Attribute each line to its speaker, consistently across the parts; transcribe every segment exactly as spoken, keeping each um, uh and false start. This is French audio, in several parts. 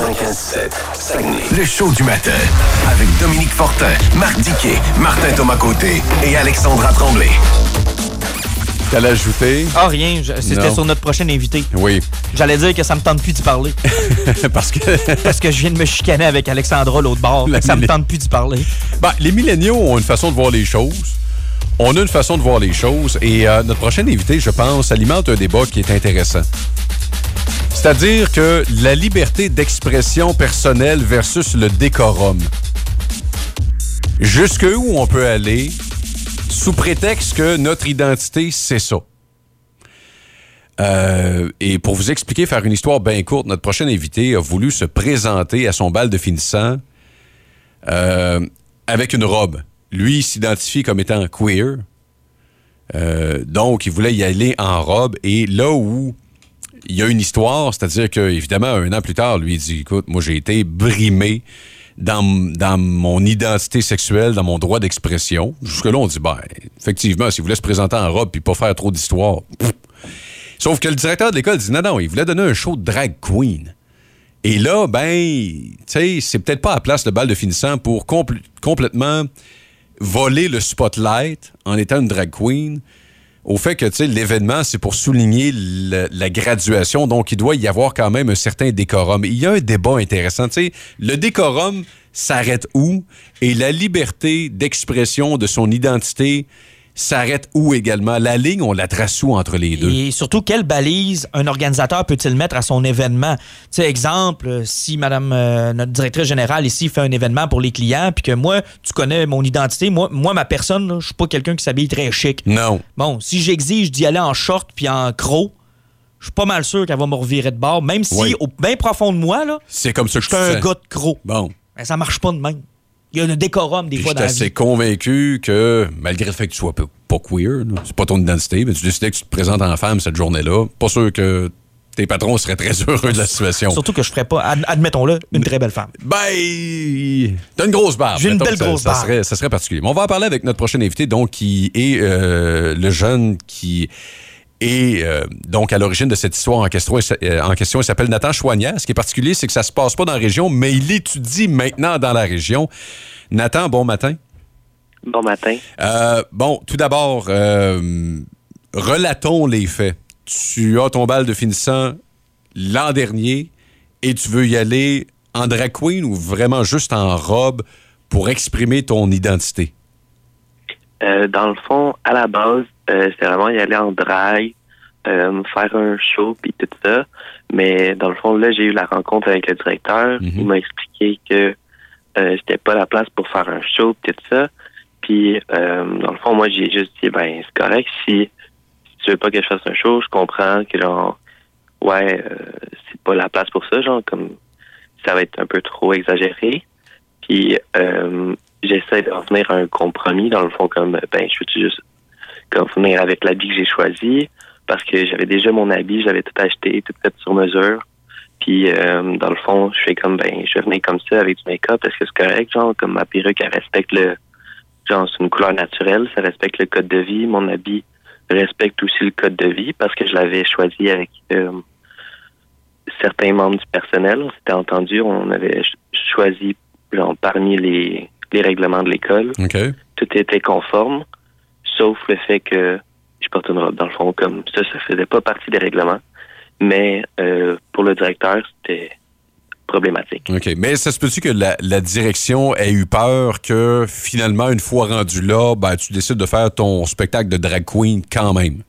Speaker 1: quatre-vingt-quinze sept, Saguenay. Le show du matin avec Dominique Fortin, Marc Diquet, Martin Thomas-Côté et Alexandra Tremblay.
Speaker 2: T'allais ajouter?
Speaker 3: Ah, rien. Je, c'était
Speaker 2: non.
Speaker 3: sur notre prochain invité.
Speaker 2: Oui.
Speaker 3: J'allais dire que ça me tente plus d'y parler.
Speaker 2: Parce que...
Speaker 3: Parce que je viens de me chicaner avec Alexandra l'autre bord. Ça me tente plus d'y parler.
Speaker 2: Ben, les milléniaux ont une façon de voir les choses. On a une façon de voir les choses. Et euh, notre prochain invité, je pense, alimente un débat qui est intéressant. C'est-à-dire que la liberté d'expression personnelle versus le décorum. Jusqu'où on peut aller sous prétexte que notre identité, c'est ça. Euh, et pour vous expliquer, faire une histoire bien courte, notre prochain invité a voulu se présenter à son bal de finissant euh, avec une robe. Lui, il s'identifie comme étant queer. Euh, donc, il voulait y aller en robe. Et là où il y a une histoire, c'est-à-dire qu'évidemment, un an plus tard, lui, il dit, écoute, moi, j'ai été brimé dans, dans mon identité sexuelle, dans mon droit d'expression. Jusque-là, on dit, ben, effectivement, s'il voulait se présenter en robe puis pas faire trop d'histoire. Pff. Sauf que le directeur de l'école dit, non, non, il voulait donner un show de drag queen. Et là, ben, tu sais, c'est peut-être pas à la place le bal de finissant pour compl- complètement voler le spotlight en étant une drag queen. Au fait que, tu sais, l'événement, c'est pour souligner le, la graduation. Donc, il doit y avoir quand même un certain décorum. Il y a un débat intéressant. Tu sais, le décorum s'arrête où? Et la liberté d'expression de son identité s'arrête où également? La ligne, on la trace où entre les deux?
Speaker 3: Et surtout, quelle balise un organisateur peut-il mettre à son événement? Tu sais, exemple, si madame, euh, notre directrice générale ici fait un événement pour les clients, puis que moi, tu connais mon identité, moi, moi ma personne, là, je suis pas quelqu'un qui s'habille très chic.
Speaker 2: Non.
Speaker 3: Bon, si j'exige d'y aller en short puis en croc, je suis pas mal sûr qu'elle va me revirer de bord, même si,
Speaker 2: oui.
Speaker 3: au bien profond de moi, là,
Speaker 2: c'est comme ça que
Speaker 3: je suis un
Speaker 2: fais.
Speaker 3: gars de croc.
Speaker 2: Bon.
Speaker 3: Ben, ça marche pas de même. Il y a un décorum des
Speaker 2: Puis
Speaker 3: fois dans la vie.
Speaker 2: Je suis assez convaincu que, malgré le fait que tu sois pas, pas queer, là, c'est pas ton identité, mais tu décidais que tu te présentes en femme cette journée-là, pas sûr que tes patrons seraient très heureux de la situation.
Speaker 3: Surtout que je ferais pas, ad- admettons-le, une très belle femme.
Speaker 2: Ben, t'as une grosse barbe.
Speaker 3: J'ai une
Speaker 2: Mettons
Speaker 3: belle
Speaker 2: que ça,
Speaker 3: grosse
Speaker 2: ça
Speaker 3: barbe.
Speaker 2: serait, ça serait particulier. Mais on va en parler avec notre prochain invité, donc, qui est euh, le jeune qui est euh, donc à l'origine de cette histoire en question. En question, il s'appelle Nathan Chouanière. Ce qui est particulier, c'est que ça se passe pas dans la région, mais il étudie maintenant dans la région. Nathan, bon matin.
Speaker 4: Bon matin.
Speaker 2: Euh, bon, tout d'abord, euh, relatons les faits. Tu as ton bal de finissant l'an dernier et tu veux y aller en drag queen ou vraiment juste en robe pour exprimer ton identité?
Speaker 4: Euh, dans le fond, à la base, euh, c'est vraiment y aller en drag, euh, faire un show puis tout ça. Mais dans le fond, là, j'ai eu la rencontre avec le directeur.
Speaker 2: Mm-hmm.
Speaker 4: Il m'a expliqué que euh, c'était pas la place pour faire un show puis tout ça. Puis, euh, dans le fond, moi, j'ai juste dit, ben, c'est correct. Si, si tu veux pas que je fasse un show, je comprends que, genre, ouais, euh, c'est pas la place pour ça, genre, comme, ça va être un peu trop exagéré. Puis, euh, j'essaie de revenir à un compromis, dans le fond, comme, ben, je veux juste, comme, venir avec l'habit que j'ai choisi, parce que j'avais déjà mon habit, j'avais tout acheté, tout fait sur mesure. Puis, euh, dans le fond, je fais comme, ben, je vais venir comme ça avec du make-up, est-ce que c'est correct, genre, comme ma perruque, elle respecte le, genre, c'est une couleur naturelle, ça respecte le code de vie. Mon habit respecte aussi le code de vie parce que je l'avais choisi avec euh, certains membres du personnel. On s'était entendu, on avait choisi genre, parmi les, les règlements de l'école.
Speaker 2: Okay.
Speaker 4: Tout était conforme, sauf le fait que je porte une robe. Dans le fond, comme ça, ça faisait pas partie des règlements. Mais euh, pour le directeur, c'était problématique.
Speaker 2: OK. Mais ça se peut-tu que la, la direction ait eu peur que, finalement, une fois rendu là, ben, tu décides de faire ton spectacle de drag queen quand même?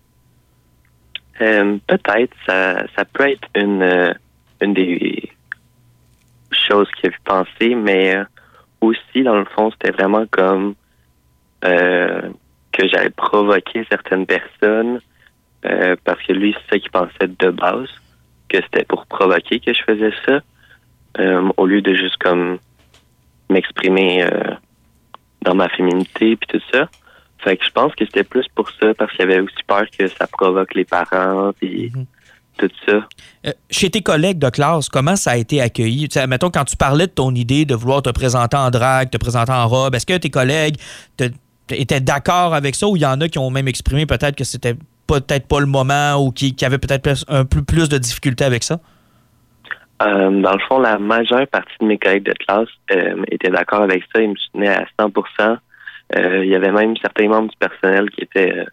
Speaker 4: Euh, peut-être. Ça, ça peut être une, euh, une des choses qu'il a pu penser, mais euh, aussi, dans le fond, c'était vraiment comme euh, que j'allais provoquer certaines personnes euh, parce que lui, c'est ça qu'il pensait de base, que c'était pour provoquer que je faisais ça. Euh, au lieu de juste comme m'exprimer euh, dans ma féminité puis tout ça. Fait que je pense que c'était plus pour ça, parce qu'il y avait aussi peur que ça provoque les parents puis mm-hmm. tout ça.
Speaker 3: Euh, chez tes collègues de classe, comment ça a été accueilli? T'sais, mettons, quand tu parlais de ton idée de vouloir te présenter en drague, te présenter en robe, est-ce que tes collègues te, te, étaient d'accord avec ça ou il y en a qui ont même exprimé peut-être que c'était peut-être pas le moment ou qui, qui avaient peut-être un peu plus de difficultés avec ça?
Speaker 4: Euh, dans le fond, la majeure partie de mes collègues de classe euh, étaient d'accord avec ça. Ils me soutenaient à cent pour cent. Euh, il y avait même certains membres du personnel qui étaient euh,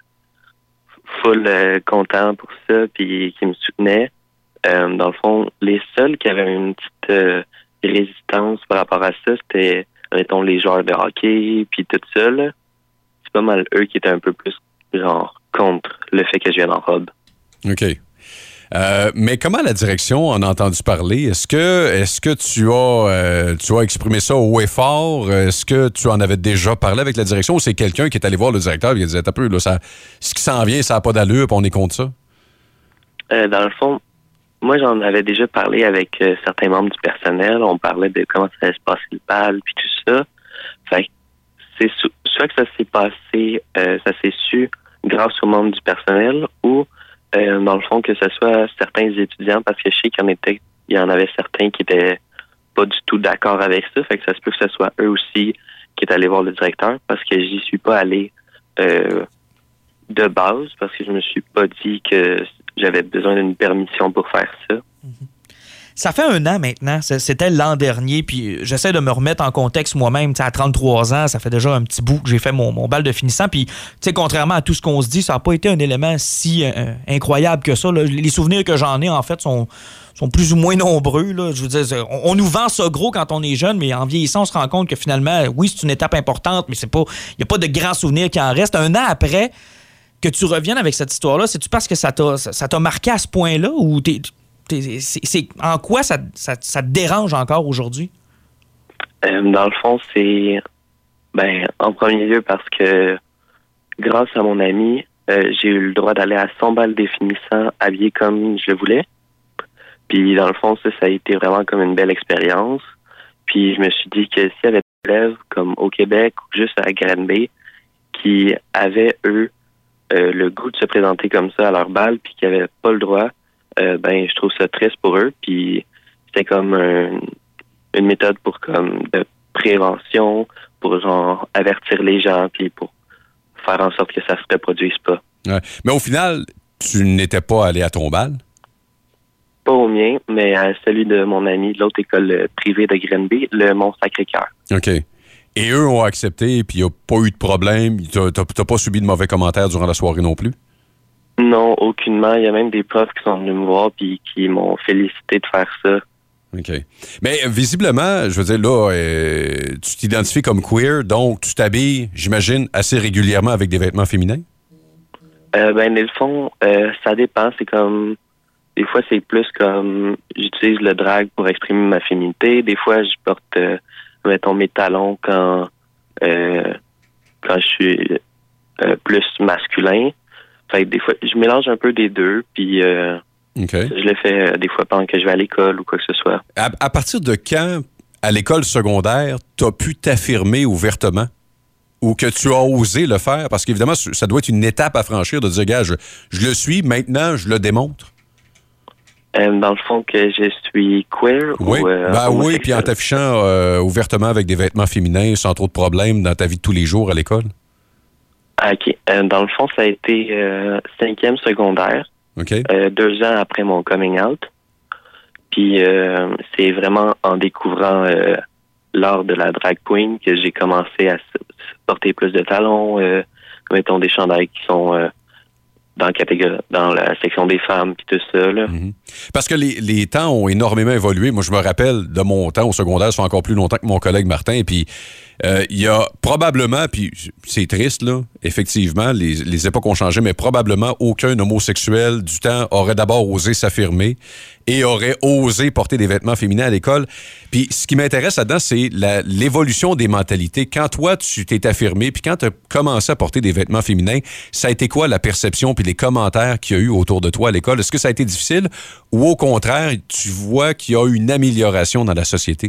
Speaker 4: full euh, contents pour ça, puis qui me soutenaient. Euh, dans le fond, les seuls qui avaient une petite euh, résistance par rapport à ça, c'était, mettons, les joueurs de hockey, puis tout ça, là. C'est pas mal eux qui étaient un peu plus, genre, contre le fait que je vienne en robe.
Speaker 2: OK. Euh, mais comment la direction en a entendu parler? Est-ce que est-ce que tu as euh, tu as exprimé ça haut et fort? Est-ce que tu en avais déjà parlé avec la direction ou c'est quelqu'un qui est allé voir le directeur et qui a dit, attends un peu, là, ça, ce qui s'en vient, ça n'a pas d'allure, puis on est contre ça?
Speaker 4: Euh, dans le fond, moi, j'en avais déjà parlé avec euh, certains membres du personnel. On parlait de comment ça allait se passer le bal, puis tout ça. Fait que c'est so- soit que ça s'est passé, euh, ça s'est su grâce aux membres du personnel ou Euh, dans le fond, que ce soit certains étudiants, parce que je sais qu'il y en était, il y en avait certains qui étaient pas du tout d'accord avec ça, fait que ça se peut que ce soit eux aussi qui est allé voir le directeur, parce que j'y suis pas allé euh, de base, parce que je me suis pas dit que j'avais besoin d'une permission pour faire ça.
Speaker 3: Mm-hmm. Ça fait un an maintenant, c'était l'an dernier, puis j'essaie de me remettre en contexte moi-même. À trente-trois ans, ça fait déjà un petit bout que j'ai fait mon, mon bal de finissant, puis contrairement à tout ce qu'on se dit, ça n'a pas été un élément si euh, incroyable que ça. Là. Les souvenirs que j'en ai, en fait, sont, sont plus ou moins nombreux. Là. Je veux dire, on, on nous vend ça gros quand on est jeune, mais en vieillissant, on se rend compte que finalement, oui, c'est une étape importante, mais c'est pas, il n'y a pas de grands souvenirs qui en restent. Un an après que tu reviennes avec cette histoire-là, c'est-tu parce que ça t'a, ça, ça t'a marqué à ce point-là, ou t'es... C'est, c'est, en quoi ça, ça, ça te dérange encore aujourd'hui?
Speaker 4: Euh, dans le fond, c'est ben en premier lieu parce que grâce à mon ami, euh, j'ai eu le droit d'aller à son bal définissant habillé comme je le voulais. Puis dans le fond, ça, ça a été vraiment comme une belle expérience. Puis je me suis dit que s'il y avait des élèves comme au Québec ou juste à Granby qui avaient, eux, euh, le goût de se présenter comme ça à leur bal puis qui n'avaient pas le droit, Euh, ben je trouve ça triste pour eux, puis c'était comme un, une méthode pour comme de prévention, pour genre avertir les gens, puis pour faire en sorte que ça se reproduise pas.
Speaker 2: Ouais. Mais au final, tu n'étais pas allé à ton bal?
Speaker 4: Pas au mien, mais à celui de mon ami de l'autre école privée de Granby, le Mont-Sacré-Cœur.
Speaker 2: OK. Et eux ont accepté, puis il n'y a pas eu de problème? Tu n'as pas subi de mauvais commentaires durant la soirée non plus?
Speaker 4: Non, aucunement. Il y a même des profs qui sont venus me voir puis qui m'ont félicité de faire ça.
Speaker 2: OK. Mais visiblement, je veux dire, là, euh, tu t'identifies comme queer, donc tu t'habilles, j'imagine, assez régulièrement avec des vêtements féminins?
Speaker 4: Euh, ben, dans le fond, euh, ça dépend. C'est comme... Des fois, c'est plus comme... J'utilise le drag pour exprimer ma féminité. Des fois, je porte, euh, mettons, mes talons quand, euh, quand je suis euh, plus masculin. Fait que des fois, je mélange un peu des deux, puis euh,
Speaker 2: okay.
Speaker 4: je le fais euh, des fois pendant que je vais à l'école ou quoi que ce soit.
Speaker 2: À, à partir de quand, à l'école secondaire, tu as pu t'affirmer ouvertement ou que tu as osé le faire? Parce qu'évidemment, ça doit être une étape à franchir de dire, gars, je, je le suis, maintenant, je le démontre.
Speaker 4: Euh, dans le fond, que je suis queer
Speaker 2: oui.
Speaker 4: ou euh,
Speaker 2: ben oui, puis en t'affichant euh, ouvertement avec des vêtements féminins sans trop de problèmes dans ta vie de tous les jours à l'école?
Speaker 4: Ah, OK. Euh, dans le fond, ça a été euh, cinquième secondaire.
Speaker 2: OK.
Speaker 4: Euh, deux ans après mon coming out. Puis euh, c'est vraiment en découvrant euh, l'art de la drag queen que j'ai commencé à porter plus de talons, euh, mettons des chandails qui sont euh, dans, la catégorie, dans la section des femmes, puis tout ça. Là.
Speaker 2: Mm-hmm. Parce que les, les temps ont énormément évolué. Moi, je me rappelle de mon temps au secondaire, ça fait encore plus longtemps que mon collègue Martin, puis Euh, il y a probablement, puis c'est triste, là, effectivement, les, les époques ont changé, mais probablement aucun homosexuel du temps aurait d'abord osé s'affirmer et aurait osé porter des vêtements féminins à l'école. Puis ce qui m'intéresse là-dedans, c'est la, l'évolution des mentalités. Quand toi, tu t'es affirmé, puis quand tu as commencé à porter des vêtements féminins, ça a été quoi la perception puis les commentaires qu'il y a eu autour de toi à l'école? Est-ce que ça a été difficile ou au contraire, tu vois qu'il y a eu une amélioration dans la société?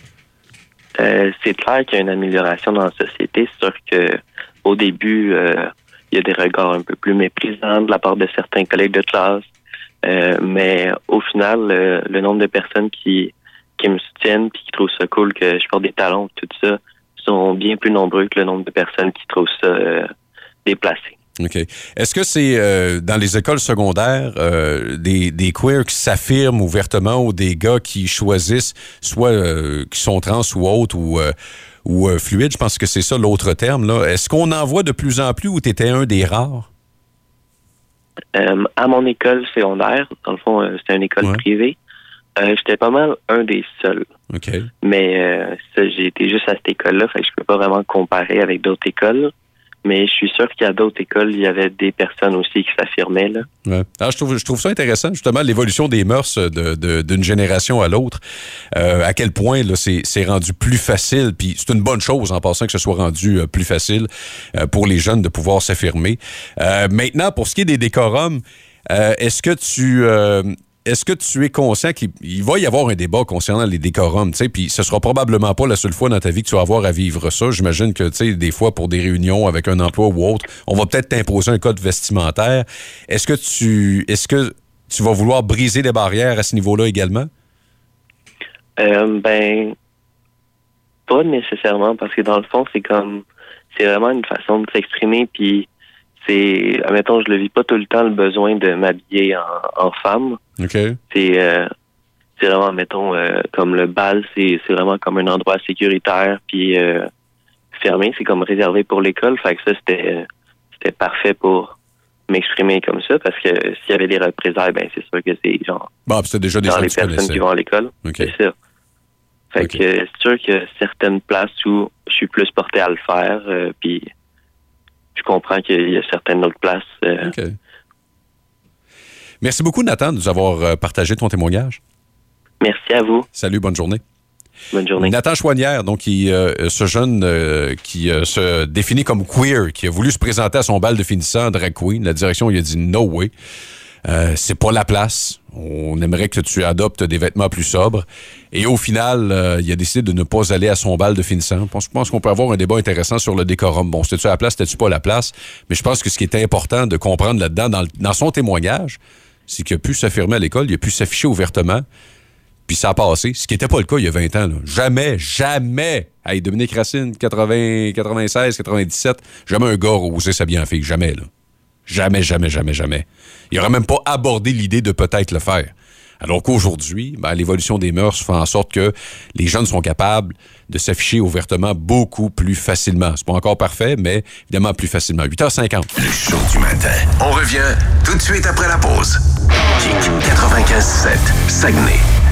Speaker 4: Euh, c'est clair qu'il y a une amélioration dans la société. C'est sûr que au début, euh, il y a des regards un peu plus méprisants de la part de certains collègues de classe. Euh, mais au final, euh, le nombre de personnes qui, qui me soutiennent puis qui trouvent ça cool que je porte des talons, tout ça, sont bien plus nombreux que le nombre de personnes qui trouvent ça euh, déplacé.
Speaker 2: OK. Est-ce que c'est euh, dans les écoles secondaires euh, des, des queers qui s'affirment ouvertement ou des gars qui choisissent soit euh, qui sont trans ou autres ou, euh, ou euh, fluides? Je pense que c'est ça l'autre terme, là. Est-ce qu'on en voit de plus en plus ou tu étais un des rares?
Speaker 4: Euh, à mon école secondaire, dans le fond, euh, c'était une école
Speaker 2: ouais.
Speaker 4: privée. Euh, j'étais pas mal un des seuls.
Speaker 2: OK.
Speaker 4: Mais euh, ça, j'ai été juste à cette école-là, fait que je peux pas vraiment comparer avec d'autres écoles. Mais je suis sûr qu'il y a d'autres écoles, il y avait des personnes aussi qui s'affirmaient, là.
Speaker 2: Ouais. Alors, je trouve, je trouve ça intéressant, justement, l'évolution des mœurs de, de, d'une génération à l'autre. Euh, à quel point là, c'est, c'est rendu plus facile, puis c'est une bonne chose en passant que ce soit rendu euh, plus facile euh, pour les jeunes de pouvoir s'affirmer. Euh, maintenant, pour ce qui est des décorums, euh, est-ce que tu... Euh, Est-ce que tu es conscient qu'il il va y avoir un débat concernant les décorums, tu sais, puis ce sera probablement pas la seule fois dans ta vie que tu vas avoir à vivre ça. J'imagine que, tu sais, des fois, pour des réunions avec un emploi ou autre, on va peut-être t'imposer un code vestimentaire. Est-ce que tu est-ce que tu vas vouloir briser les barrières à ce niveau-là également?
Speaker 4: Euh, ben, pas nécessairement, parce que dans le fond, c'est comme, c'est vraiment une façon de s'exprimer, puis c'est, admettons, je le vis pas tout le temps le besoin de m'habiller en, en femme.
Speaker 2: OK.
Speaker 4: C'est, euh, c'est vraiment, mettons, euh, comme le bal, c'est, c'est vraiment comme un endroit sécuritaire, puis euh, fermé, c'est comme réservé pour l'école. Fait que ça, c'était, c'était parfait pour m'exprimer comme ça, parce que s'il y avait des représailles, ben c'est sûr que c'est genre
Speaker 2: Bon, c'est déjà des
Speaker 4: dans
Speaker 2: gens
Speaker 4: les
Speaker 2: que tu
Speaker 4: personnes
Speaker 2: connaissais.
Speaker 4: qui vont à l'école.
Speaker 2: Okay.
Speaker 4: C'est ça. Fait
Speaker 2: Okay.
Speaker 4: que c'est sûr qu'il y a certaines places où je suis plus porté à le faire, euh, puis je comprends qu'il y a certaines autres places. Euh...
Speaker 2: OK. Merci beaucoup, Nathan, de nous avoir partagé ton témoignage.
Speaker 4: Merci à vous.
Speaker 2: Salut, bonne journée.
Speaker 4: Bonne journée.
Speaker 2: Nathan Chouanière, donc, qui, euh, ce jeune euh, qui euh, se définit comme queer, qui a voulu se présenter à son bal de finissant en drag queen. La direction lui a dit « No way ». Euh, c'est pas la place. On aimerait que tu adoptes des vêtements plus sobres. Et au final, euh, il a décidé de ne pas aller à son bal de finissant. Je pense, je pense qu'on peut avoir un débat intéressant sur le décorum. Bon, c'était-tu à la place, c'était-tu pas à la place? Mais je pense que ce qui est important de comprendre là-dedans, dans, dans son témoignage, c'est qu'il a pu s'affirmer à l'école, il a pu s'afficher ouvertement, puis ça a passé. Ce qui n'était pas le cas il y a vingt ans. Là. Jamais, jamais! Hey, Dominique Racine, quatre-vingts, quatre-vingt-seize, quatre-vingt-dix-sept, jamais un gars a osé s'habiller en fille. Jamais, là. Jamais, jamais, jamais, jamais. Il n'aurait même pas abordé l'idée de peut-être le faire. Alors qu'aujourd'hui, ben, l'évolution des mœurs fait en sorte que les jeunes sont capables de s'afficher ouvertement beaucoup plus facilement. C'est pas encore parfait, mais évidemment plus facilement. huit heures cinquante.
Speaker 1: Le show du matin. On revient tout de suite après la pause. Kick quatre-vingt-quinze sept, Saguenay.